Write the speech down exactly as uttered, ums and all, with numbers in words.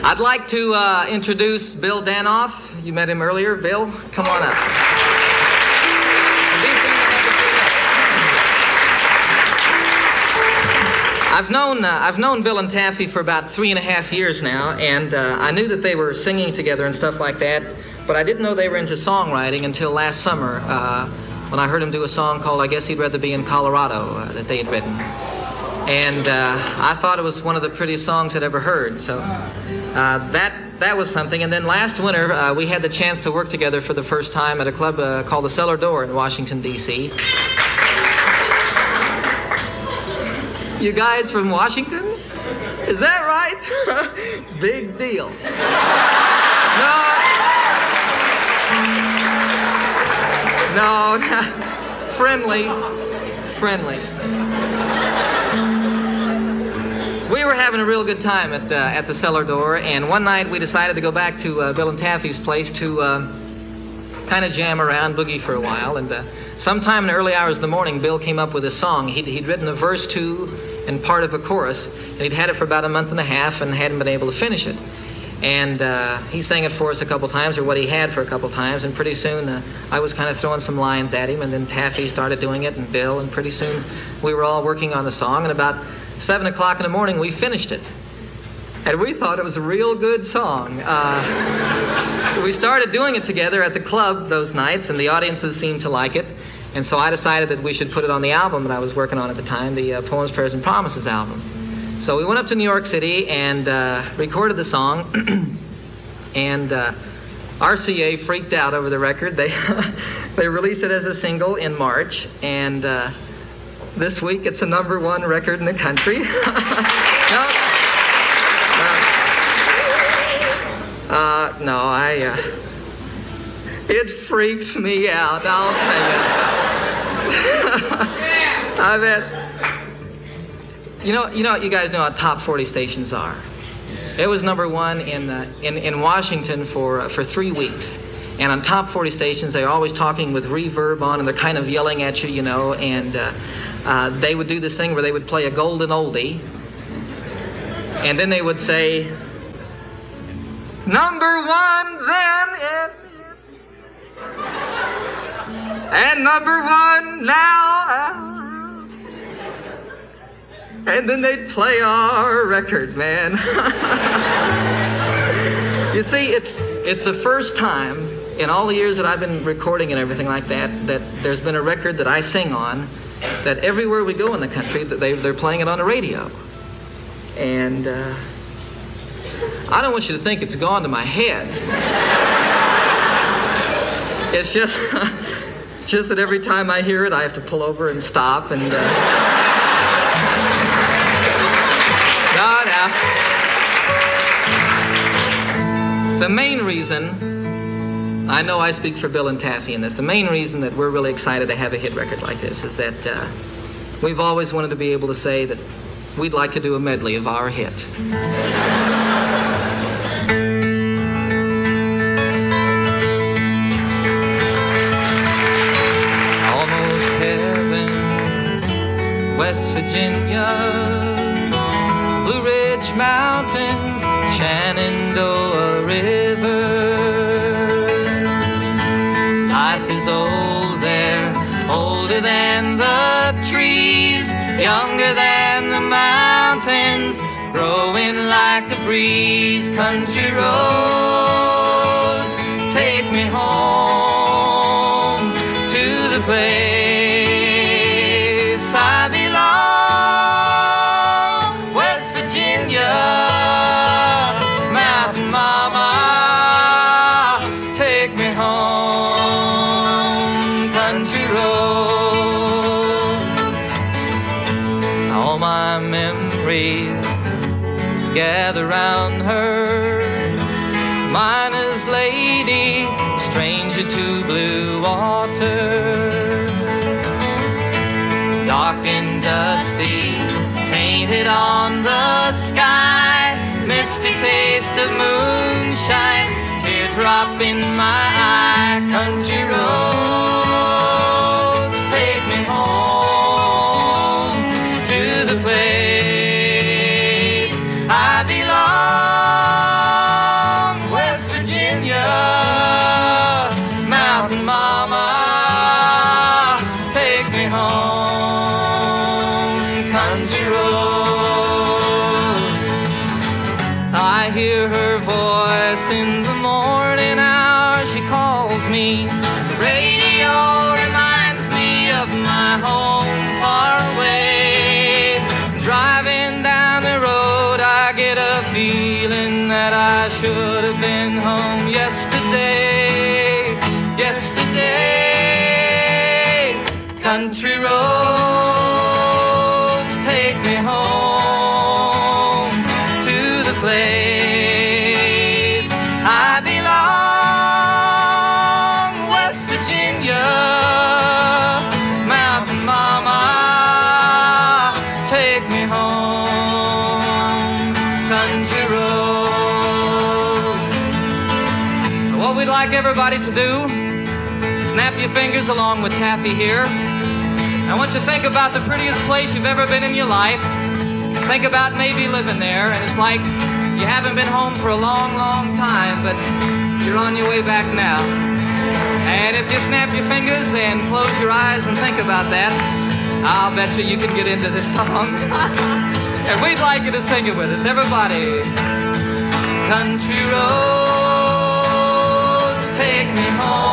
I'd like to uh, introduce Bill Danoff. You met him earlier. Bill, come on up. I've known uh, I've known Bill and Taffy for about three and a half years now, and uh, I knew that they were singing together and stuff like that, but I didn't know they were into songwriting until last summer uh, when I heard him do a song called "I Guess He'd Rather Be in Colorado" uh, that they had written, and uh, I thought it was one of the prettiest songs I'd ever heard. So uh, that that was something. And then last winter uh, we had the chance to work together for the first time at a club uh, called the Cellar Door in Washington, D C You guys from Washington? Is that right? Big deal. No, no, friendly, friendly. We were having a real good time at uh, at the Cellar Door, and one night we decided to go back to uh, Bill and Taffy's place to uh, kind of jam around, boogie for a while. And uh, sometime in the early hours of the morning, Bill came up with a song. He'd, he'd written a verse, two, and part of a chorus, and he'd had it for about a month and a half and hadn't been able to finish it. And uh, he sang it for us a couple times, or what he had for a couple times, and pretty soon uh, I was kind of throwing some lines at him, and then Taffy started doing it, and Bill, and pretty soon we were all working on the song, and about seven o'clock in the morning we finished it. And we thought it was a real good song. Uh, we started doing it together at the club those nights, and the audiences seemed to like it. And so I decided that we should put it on the album that I was working on at the time, the uh, Poems, Prayers, and Promises album. So we went up to New York City and uh, recorded the song. And uh, R C A freaked out over the record. They, they released it as a single in March. And uh, this week it's a number one record in the country. no, Uh, no, I, uh, it freaks me out, I'll tell you. I bet, you know, you know, you guys know how top forty stations are. It was number one in, uh, in, in Washington for, uh, for three weeks. And on top forty stations, they're always talking with reverb on, and they're kind of yelling at you, you know, and uh, uh, they would do this thing where they would play a golden oldie, and then they would say, number one then, and number one now. And then they'd play our record, man. You see, it's it's the first time in all the years that I've been recording and everything like that, that there's been a record that I sing on, that everywhere we go in the country, that they, they're playing it on the radio. And uh, I don't want you to think it's gone to my head. It's just, it's just that every time I hear it, I have to pull over and stop and. Uh... no, no. The main reason, I know I speak for Bill and Taffy in this. The main reason that we're really excited to have a hit record like this is that uh, we've always wanted to be able to say that we'd like to do a medley of our hit. West Virginia, Blue Ridge Mountains, Shenandoah River. Life is old there, older than the trees, younger than the mountains, growing like a breeze. Country roads, take me home to the place I belong, West Virginia, Mountain Mama, take me home, country roads. All my memories gather round her, miner's lady, stranger to blue water. Dark and dusty, painted on the sky, misty taste of moonshine, teardrop in my eye. Country roads, take me home to the place I belong. I hear her voice in the morning hour. She calls me. The radio reminds me of my home far away. Driving down the road, I get a feeling that I should have been home yesterday. Yesterday, country roads take me home to the place I belong, West Virginia, Mountain Mama, take me home, country roads. What we'd like everybody to do, snap your fingers along with Taffy here. I want you to think about the prettiest place you've ever been in your life. Think about maybe living there, and it's like you haven't been home for a long, long time, but you're on your way back now. And if you snap your fingers and close your eyes and think about that, I'll bet you you can get into this song. And we'd like you to sing it with us, everybody. Country roads take me home.